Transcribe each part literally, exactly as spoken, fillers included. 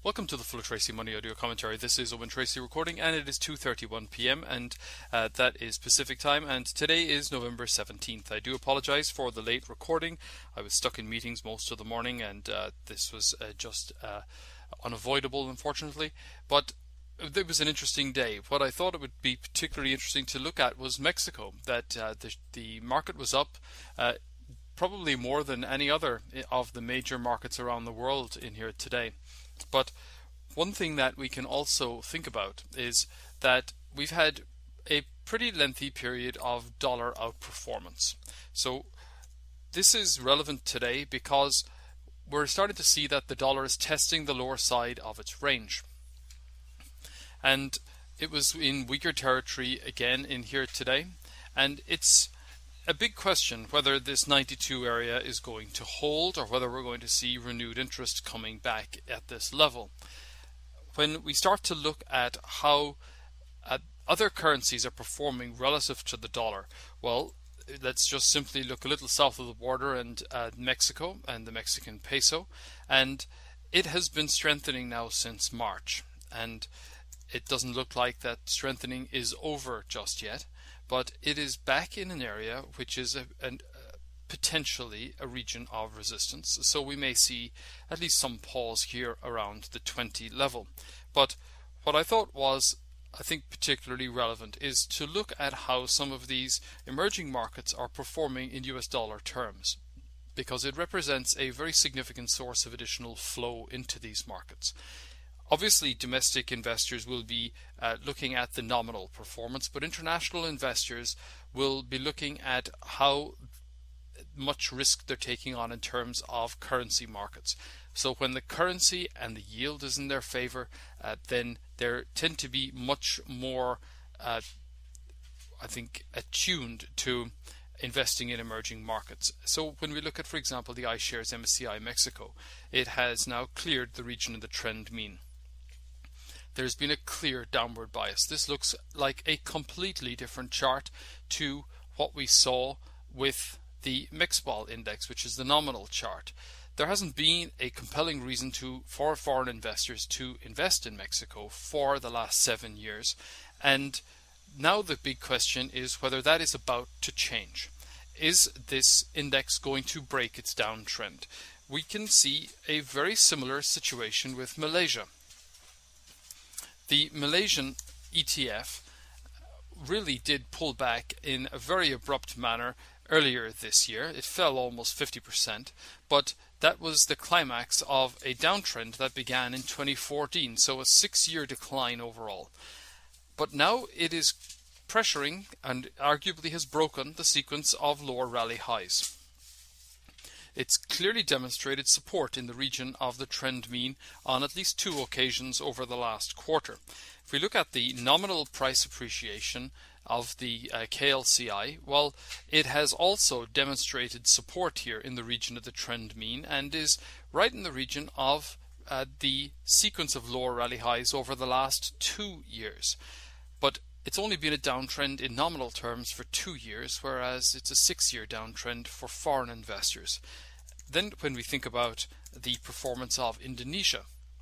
Welcome to the Full of Tracy Money audio commentary. This is Owen Tracy recording, and it is two thirty-one p m and uh, that is Pacific time, and today is November seventeenth. I do apologize for the late recording. I was stuck in meetings most of the morning, and uh, this was uh, just uh, unavoidable, unfortunately. But it was an interesting day. What I thought it would be particularly interesting to look at was Mexico. That uh, the, the market was up uh, probably more than any other of the major markets around the world in here today. But one thing that we can also think about is that we've had a pretty lengthy period of dollar outperformance. So this is relevant today because we're starting to see that the dollar is testing the lower side of its range. And it was in weaker territory again in here today. And it's a big question whether this ninety-two area is going to hold or whether we're going to see renewed interest coming back at this level. When we start to look at how uh, other currencies are performing relative to the dollar, well, let's just simply look a little south of the border and uh, Mexico and the Mexican peso, and it has been strengthening now since March, and it doesn't look like that strengthening is over just yet. But it is back in an area which is a, an, uh, potentially a region of resistance. So we may see at least some pause here around the twenty level. But what I thought was, I think, particularly relevant is to look at how some of these emerging markets are performing in U S dollar terms, because it represents a very significant source of additional flow into these markets. Obviously, domestic investors will be uh, looking at the nominal performance, but international investors will be looking at how much risk they're taking on in terms of currency markets. So when the currency and the yield is in their favor, uh, then they tend to be much more, uh, I think, attuned to investing in emerging markets. So when we look at, for example, the iShares M S C I Mexico, it has now cleared the region of the trend mean. There's been a clear downward bias. This looks like a completely different chart to what we saw with the Mixball index, which is the nominal chart. There hasn't been a compelling reason to for foreign investors to invest in Mexico for the last seven years. And now the big question is whether that is about to change. Is this index going to break its downtrend? We can see a very similar situation with Malaysia. The Malaysian E T F really did pull back in a very abrupt manner earlier this year. It fell almost fifty percent, but that was the climax of a downtrend that began in twenty fourteen, so a six-year decline overall. But now it is pressuring and arguably has broken the sequence of lower rally highs. It's clearly demonstrated support in the region of the trend mean on at least two occasions over the last quarter. If we look at the nominal price appreciation of the uh, K L C I, well, it has also demonstrated support here in the region of the trend mean and is right in the region of uh, the sequence of lower rally highs over the last two years. But it's only been a downtrend in nominal terms for two years, whereas it's a six-year downtrend for foreign investors. Then when we think about the performance of Indonesia,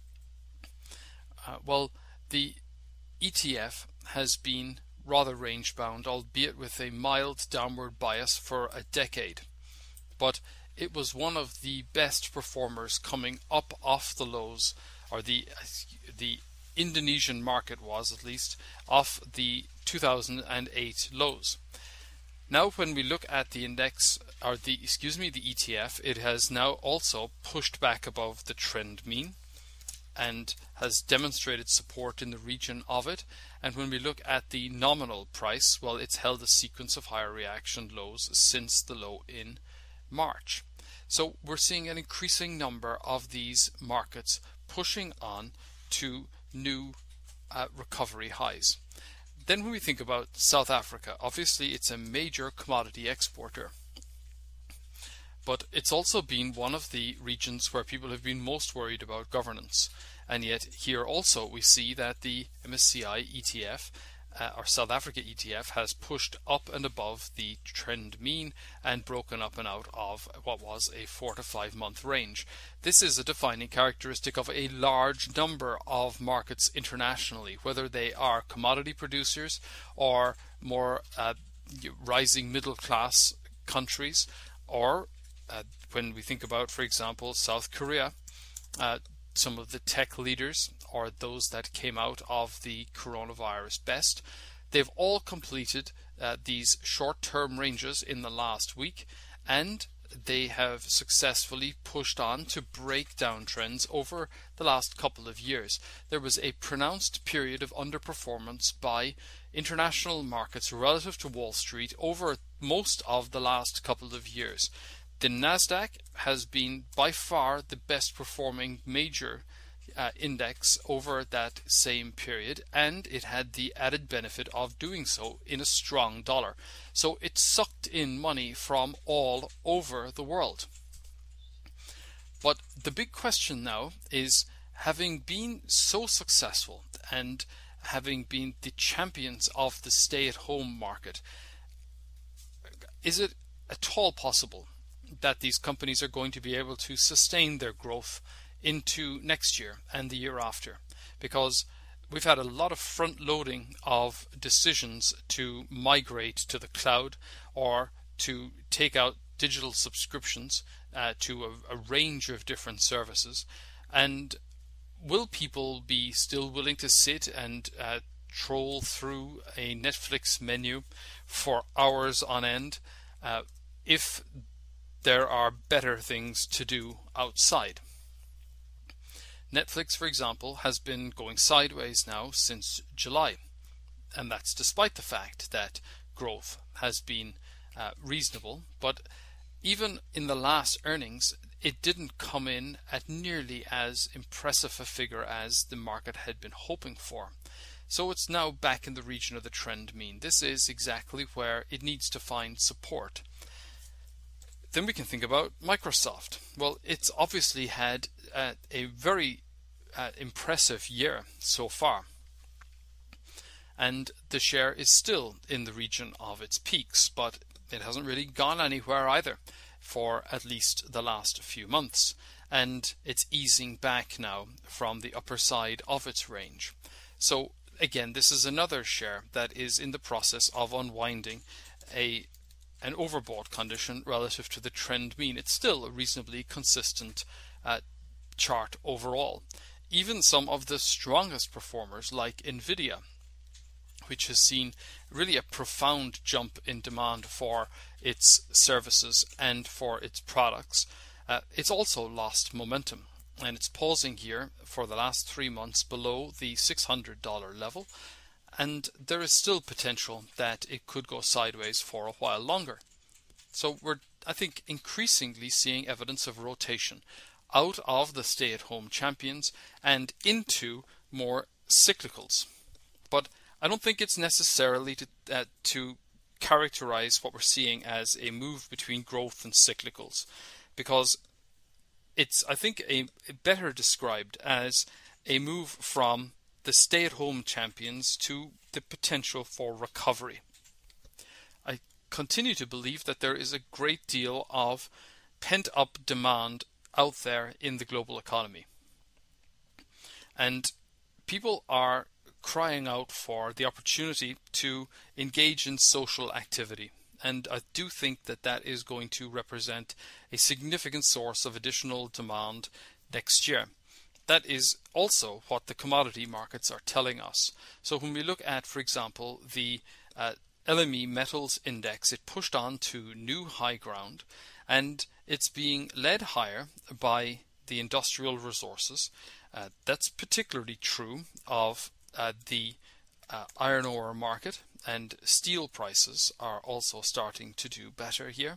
uh, well, the E T F has been rather range-bound, albeit with a mild downward bias for a decade. But it was one of the best performers coming up off the lows, or the the Indonesian market was at least, off the two thousand eight lows. Now when we look at the index, or the, excuse me, the E T F, it has now also pushed back above the trend mean and has demonstrated support in the region of it. And when we look at the nominal price, well, it's held a sequence of higher reaction lows since the low in March. So we're seeing an increasing number of these markets pushing on to new uh, recovery highs. Then when we think about South Africa, obviously it's a major commodity exporter. But it's also been one of the regions where people have been most worried about governance. And yet here also we see that the M S C I E T F uh, our South Africa E T F has pushed up and above the trend mean and broken up and out of what was a four to five month range. This is a defining characteristic of a large number of markets internationally, whether they are commodity producers or more uh, rising middle class countries, or uh, when we think about, for example, South Korea, uh, some of the tech leaders or those that came out of the coronavirus best, they've all completed uh, these short-term ranges in the last week, and they have successfully pushed on to break down trends over the last couple of years. There was a pronounced period of underperformance by international markets relative to Wall Street over most of the last couple of years. The Nasdaq has been by far the best performing major uh, index over that same period, and it had the added benefit of doing so in a strong dollar. So it sucked in money from all over the world. But the big question now is, having been so successful and having been the champions of the stay-at-home market, is it at all possible that these companies are going to be able to sustain their growth into next year and the year after? Because we've had a lot of front loading of decisions to migrate to the cloud or to take out digital subscriptions uh, to a, a range of different services. And will people be still willing to sit and uh, troll through a Netflix menu for hours on end uh, if there are better things to do outside? Netflix, for example, has been going sideways now since July, and that's despite the fact that growth has been uh, reasonable. But even in the last earnings, it didn't come in at nearly as impressive a figure as the market had been hoping for. So it's now back in the region of the trend mean. This is exactly where it needs to find support. Then we can think about Microsoft. Well, it's obviously had uh, a very uh, impressive year so far, and the share is still in the region of its peaks, but it hasn't really gone anywhere either for at least the last few months, and it's easing back now from the upper side of its range. So again, this is another share that is in the process of unwinding a an overbought condition relative to the trend mean. It's still a reasonably consistent uh, chart overall. Even some of the strongest performers like Nvidia, which has seen really a profound jump in demand for its services and for its products, uh, it's also lost momentum, and it's pausing here for the last three months below the six hundred dollar level, and there is still potential that it could go sideways for a while longer. So we're, I think, increasingly seeing evidence of rotation out of the stay-at-home champions and into more cyclicals. But I don't think it's necessarily to, uh, to characterize what we're seeing as a move between growth and cyclicals, because it's, I think, a, a better described as a move from the stay-at-home champions to the potential for recovery. I continue to believe that there is a great deal of pent-up demand out there in the global economy, and people are crying out for the opportunity to engage in social activity, and I do think that that is going to represent a significant source of additional demand next year. That is also what the commodity markets are telling us. So when we look at, for example, the uh, L M E Metals Index, it pushed on to new high ground, and it's being led higher by the industrial resources. Uh, that's particularly true of uh, the uh, iron ore market, and steel prices are also starting to do better here.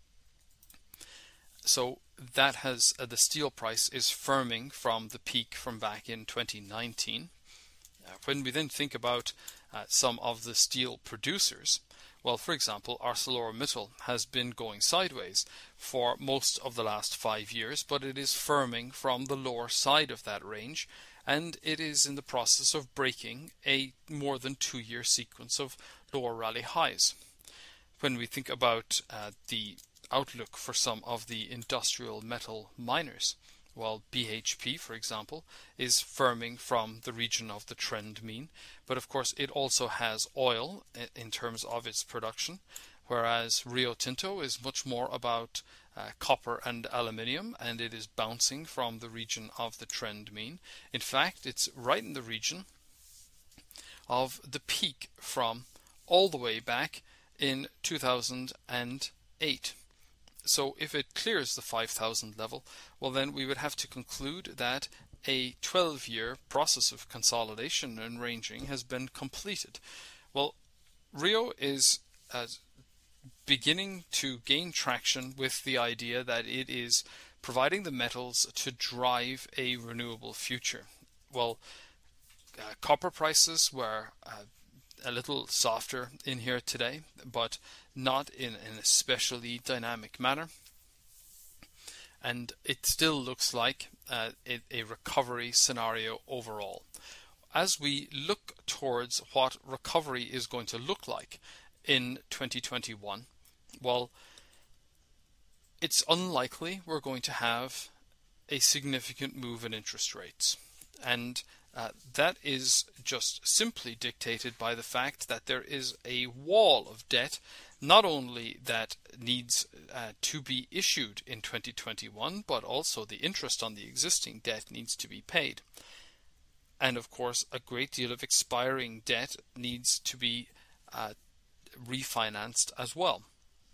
So that has uh, the steel price is firming from the peak from back in twenty nineteen. Uh, when we then think about uh, some of the steel producers, well, for example, ArcelorMittal has been going sideways for most of the last five years, but it is firming from the lower side of that range, and it is in the process of breaking a more than two-year sequence of lower rally highs. When we think about uh, the outlook for some of the industrial metal miners, well, B H P, for example, is firming from the region of the trend mean, but of course it also has oil in terms of its production, whereas Rio Tinto is much more about uh, copper and aluminium, and it is bouncing from the region of the trend mean. In fact, it's right in the region of the peak from all the way back in two thousand eight. So if it clears the five thousand level, well then we would have to conclude that a twelve-year process of consolidation and ranging has been completed. Well, Rio is uh, beginning to gain traction with the idea that it is providing the metals to drive a renewable future. Well, uh, copper prices were uh, a little softer in here today, but not in an especially dynamic manner, and it still looks like uh, a, a recovery scenario overall. As we look towards what recovery is going to look like in twenty twenty-one, well, it's unlikely we're going to have a significant move in interest rates, and Uh, that is just simply dictated by the fact that there is a wall of debt, not only that needs uh, to be issued in twenty twenty-one, but also the interest on the existing debt needs to be paid. And of course, a great deal of expiring debt needs to be uh, refinanced as well.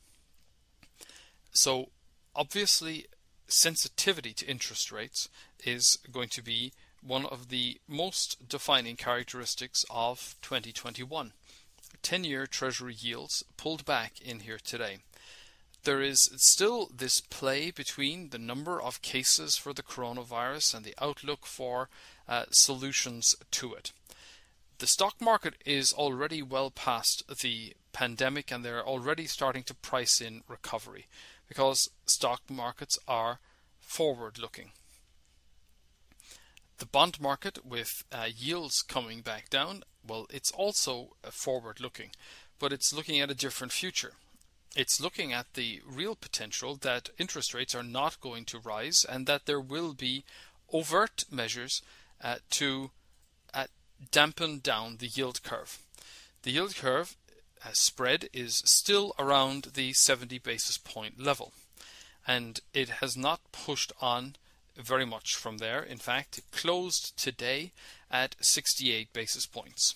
So obviously, sensitivity to interest rates is going to be one of the most defining characteristics of twenty twenty-one. ten-year Treasury yields pulled back in here today. There is still this play between the number of cases for the coronavirus and the outlook for uh, solutions to it. The stock market is already well past the pandemic, and they're already starting to price in recovery because stock markets are forward-looking. The bond market, with uh, yields coming back down, well, it's also uh, forward-looking, but it's looking at a different future. It's looking at the real potential that interest rates are not going to rise, and that there will be overt measures uh, to uh, dampen down the yield curve. The yield curve uh, spread is still around the seventy basis point level, and it has not pushed on very much from there. In fact, it closed today at sixty-eight basis points.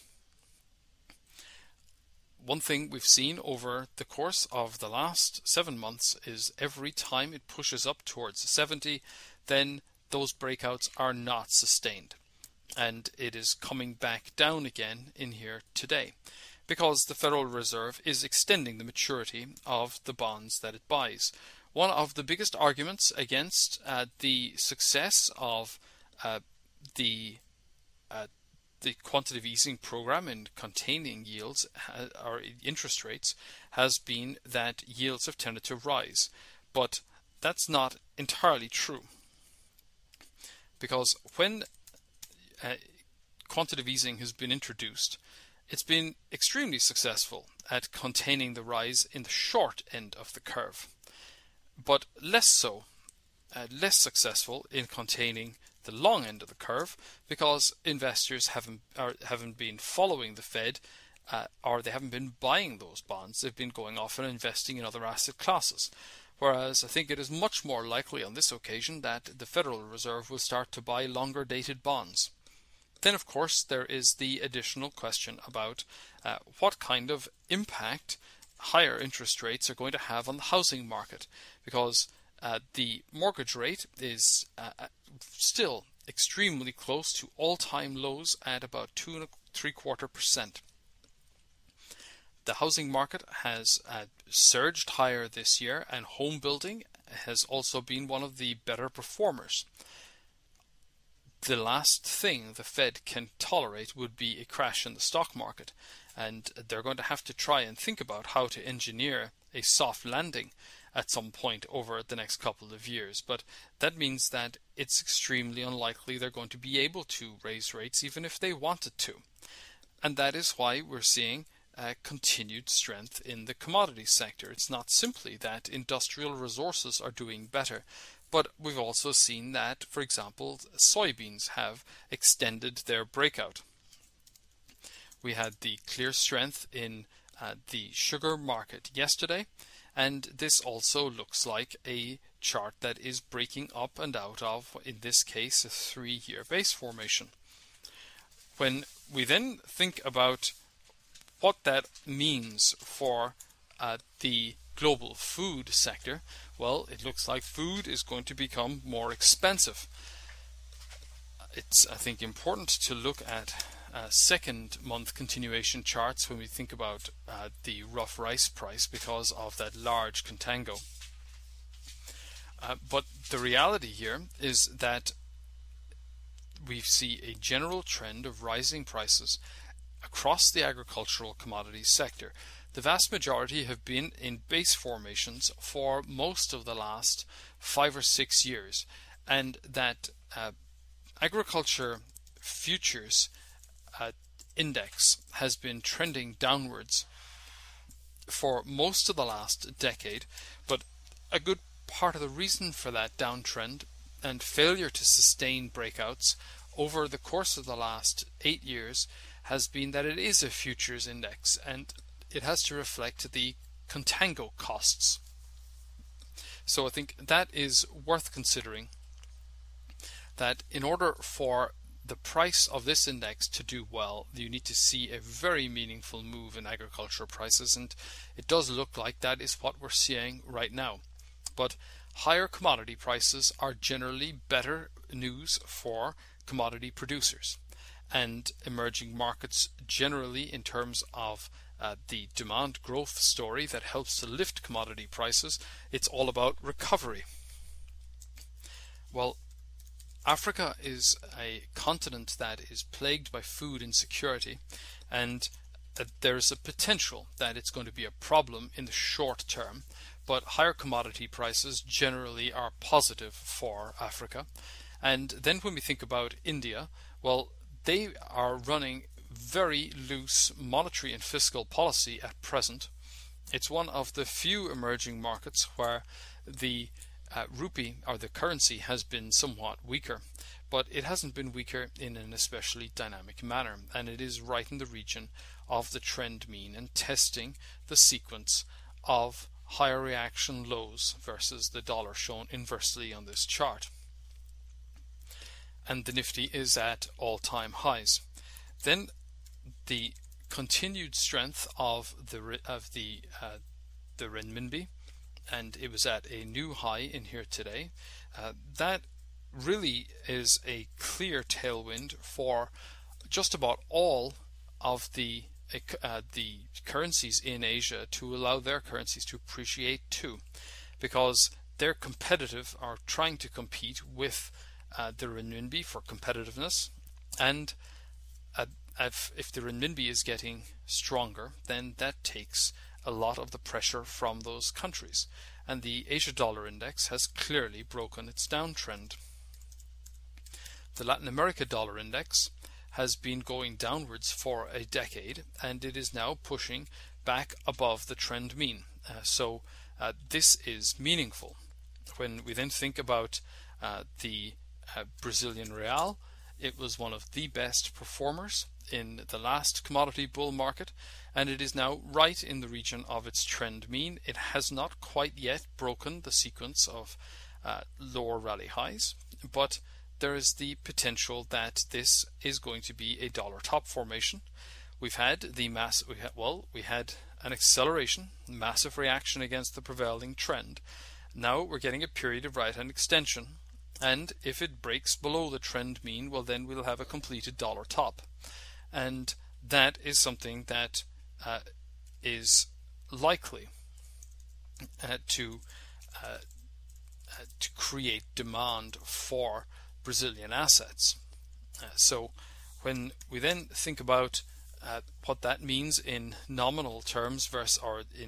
One thing we've seen over the course of the last seven months is every time it pushes up towards seventy, then those breakouts are not sustained. And it is coming back down again in here today, because the Federal Reserve is extending the maturity of the bonds that it buys. One of the biggest arguments against uh, the success of uh, the uh, the quantitative easing program in containing yields uh, or interest rates has been that yields have tended to rise, but that's not entirely true, because when uh, quantitative easing has been introduced, it's been extremely successful at containing the rise in the short end of the curve, but less so, uh, less successful in containing the long end of the curve, because investors haven't are, haven't been following the Fed, uh, or they haven't been buying those bonds. They've been going off and investing in other asset classes. Whereas I think it is much more likely on this occasion that the Federal Reserve will start to buy longer dated bonds. Then, of course, there is the additional question about uh, what kind of impact higher interest rates are going to have on the housing market, because uh, the mortgage rate is uh, still extremely close to all-time lows at about two and three quarter percent. The housing market has uh, surged higher this year, and home building has also been one of the better performers. The last thing the Fed can tolerate would be a crash in the stock market, and they're going to have to try and think about how to engineer a soft landing. at some point over the next couple of years. But that means that it's extremely unlikely they're going to be able to raise rates even if they wanted to. And that is why we're seeing uh, continued strength in the commodities sector. It's not simply that industrial resources are doing better, but we've also seen that, for example, soybeans have extended their breakout. We had the clear strength in uh, the sugar market yesterday, and this also looks like a chart that is breaking up and out of, in this case, a three-year base formation. When we then think about what that means for uh, the global food sector, well, it looks like food is going to become more expensive. It's, I think, important to look at uh, second month continuation charts when we think about uh, the rough rice price because of that large contango. Uh, but the reality here is that we see a general trend of rising prices across the agricultural commodities sector. The vast majority have been in base formations for most of the last five or six years, and that uh, agriculture futures uh, index has been trending downwards for most of the last decade, but a good part of the reason for that downtrend and failure to sustain breakouts over the course of the last eight years has been that it is a futures index and it has to reflect the contango costs. So I think that is worth considering, that in order for the price of this index to do well, you need to see a very meaningful move in agricultural prices, and it does look like that is what we're seeing right now. But higher commodity prices are generally better news for commodity producers and emerging markets generally in terms of uh, the demand growth story that helps to lift commodity prices. It's all about recovery. Well, Africa is a continent that is plagued by food insecurity, and uh, there's a potential that it's going to be a problem in the short term, but higher commodity prices generally are positive for Africa. And then when we think about India, well, they are running very loose monetary and fiscal policy at present. It's one of the few emerging markets where the uh, rupee, or the currency, has been somewhat weaker, but it hasn't been weaker in an especially dynamic manner, and it is right in the region of the trend mean and testing the sequence of higher reaction lows versus the dollar shown inversely on this chart. And the Nifty is at all-time highs. Then the continued strength of the of the uh, the renminbi, and it was at a new high in here today. Uh, that really is a clear tailwind for just about all of the uh, the currencies in Asia to allow their currencies to appreciate too, because they're competitive, or trying to compete with Uh, the renminbi for competitiveness, and uh, if, if the renminbi is getting stronger, then that takes a lot of the pressure from those countries, and the Asia Dollar Index has clearly broken its downtrend. The Latin America Dollar Index has been going downwards for a decade, and it is now pushing back above the trend mean. Uh, so uh, this is meaningful. When we then think about uh, the Uh, Brazilian real, it was one of the best performers in the last commodity bull market, and it is now right in the region of its trend mean. It has not quite yet broken the sequence of uh, lower rally highs, but there is the potential that this is going to be a dollar top formation. We've had the mass, we had, well, we had an acceleration, massive reaction against the prevailing trend. Now we're getting a period of right hand extension. And if it breaks below the trend mean, well, then we'll have a completed dollar top. And that is something that uh, is likely uh, to uh, uh, to create demand for Brazilian assets. Uh, so when we then think about uh, what that means in nominal terms versus, or in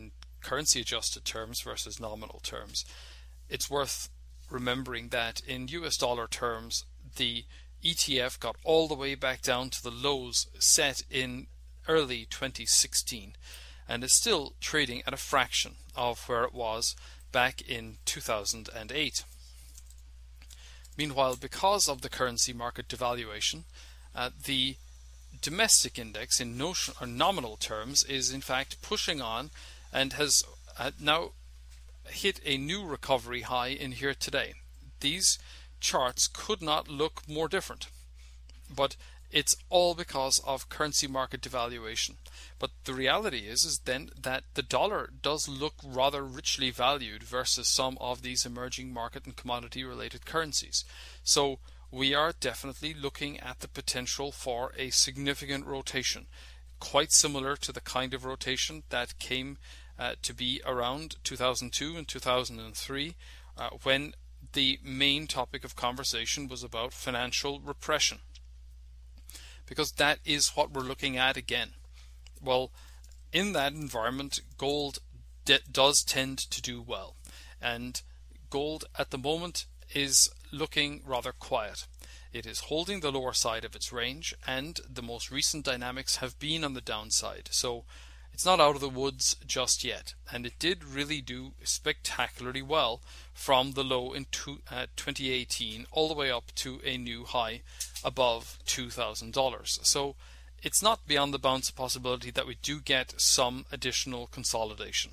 currency adjusted terms versus nominal terms, it's worth remembering that in U S dollar terms, the E T F got all the way back down to the lows set in early twenty sixteen and is still trading at a fraction of where it was back in two thousand eight. Meanwhile, because of the currency market devaluation, uh, the domestic index in notion or nominal terms is in fact pushing on and has uh, now hit a new recovery high in here today. These charts could not look more different, but it's all because of currency market devaluation. But the reality is is then that the dollar does look rather richly valued versus some of these emerging market and commodity related currencies. So we are definitely looking at the potential for a significant rotation, quite similar to the kind of rotation that came uh, to be around two thousand two and two thousand three, uh, when the main topic of conversation was about financial repression. Because that is what we're looking at again. Well, in that environment, gold de- does tend to do well. And gold at the moment is looking rather quiet. It is holding the lower side of its range, and the most recent dynamics have been on the downside. So it's not out of the woods just yet. And it did really do spectacularly well from the low in two, uh, twenty eighteen all the way up to a new high above two thousand dollars. So it's not beyond the bounds of possibility that we do get some additional consolidation.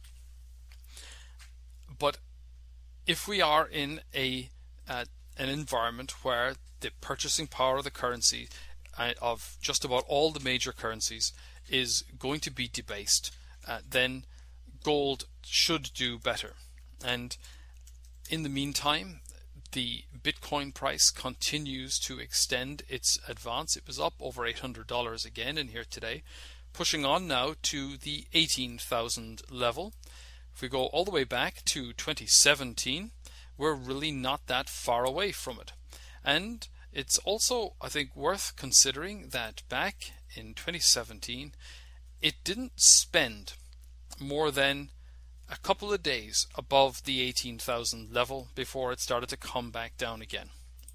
But if we are in a uh, an environment where the purchasing power of the currency uh, of just about all the major currencies is going to be debased, uh, then gold should do better. And in the meantime, the Bitcoin price continues to extend its advance. It was up over eight hundred dollars again in here today, pushing on now to the eighteen thousand level. If we go all the way back to twenty seventeen, we're really not that far away from it. And it's also, I think, worth considering that back in twenty seventeen, it didn't spend more than a couple of days above the eighteen thousand level before it started to come back down again.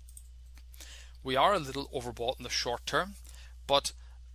We are a little overbought in the short term, but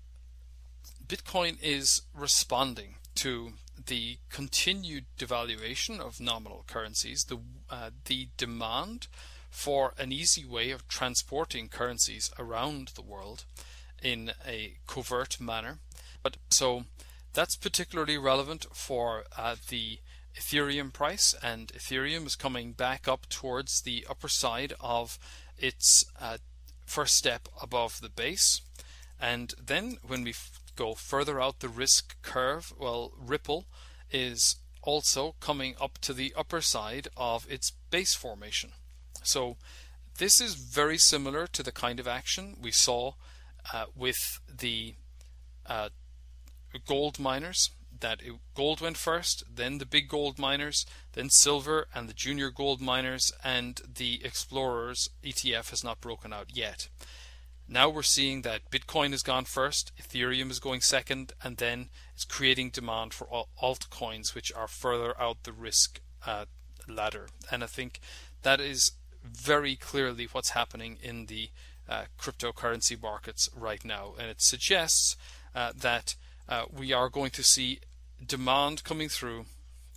Bitcoin is responding to the continued devaluation of nominal currencies, the uh, the demand for an easy way of transporting currencies around the world in a covert manner. But so that's particularly relevant for uh, the Ethereum price, and Ethereum is coming back up towards the upper side of its uh, first step above the base. And then when we f- go further out the risk curve, well, Ripple is also coming up to the upper side of its base formation. So this is very similar to the kind of action we saw uh, with the uh, gold miners, that it, gold went first, then the big gold miners, then silver and the junior gold miners, and the explorers E T F has not broken out yet. Now we're seeing that Bitcoin has gone first, Ethereum is going second, and then it's creating demand for altcoins which are further out the risk uh, ladder. And I think that is very clearly what's happening in the uh, cryptocurrency markets right now. And it suggests uh, that uh, we are going to see demand coming through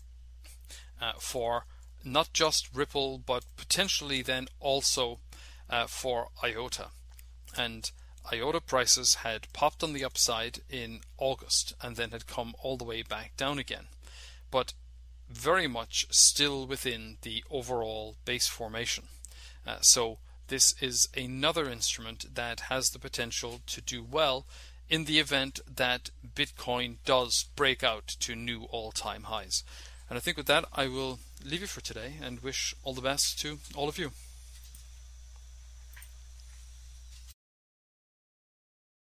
uh, for not just Ripple, but potentially then also uh, for IOTA. And IOTA prices had popped on the upside in August and then had come all the way back down again, but very much still within the overall base formation. Uh, so this is another instrument that has the potential to do well in the event that Bitcoin does break out to new all-time highs. And I think with that I will leave you for today and wish all the best to all of you.